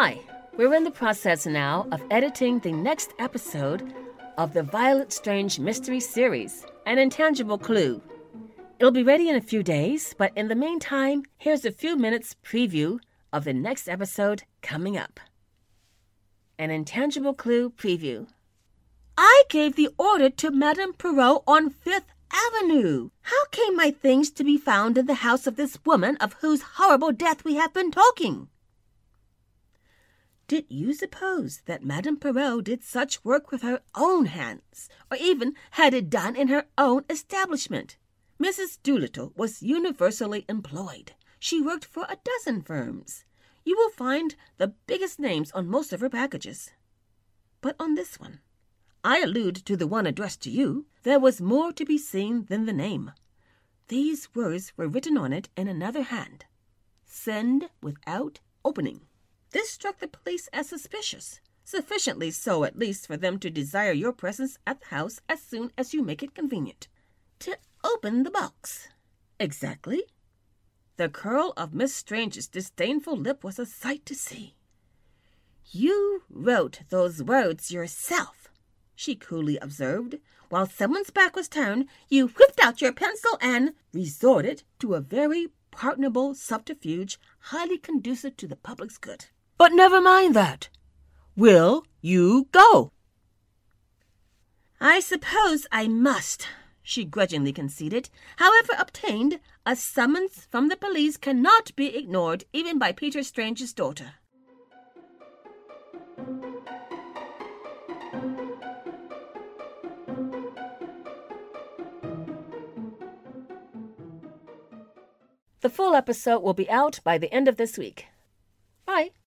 Hi, we're in the process now of editing the next episode of the Violet Strange Mystery Series, An Intangible Clue. It'll be ready in a few days, but in the meantime, here's a few minutes preview of the next episode coming up. An Intangible Clue preview. I gave the order to Madame Perrault on Fifth Avenue. How came my things to be found in the house of this woman of whose horrible death we have been talking? Did you suppose that Madame Perrault did such work with her own hands, or even had it done in her own establishment? Mrs. Doolittle was universally employed. She worked for a dozen firms. You will find the biggest names on most of her packages. But on this one, I allude to the one addressed to you, there was more to be seen than the name. These words were written on it in another hand. Send without opening. This struck the police as suspicious, sufficiently so at least for them to desire your presence at the house as soon as you make it convenient. To open the box. Exactly. The curl of Miss Strange's disdainful lip was a sight to see. You wrote those words yourself, she coolly observed. While someone's back was turned, you whipped out your pencil and resorted to a very pardonable subterfuge highly conducive to the public's good. But never mind that. Will you go? I suppose I must, she grudgingly conceded. However obtained, a summons from the police cannot be ignored even by Peter Strange's daughter. The full episode will be out by the end of this week. Bye.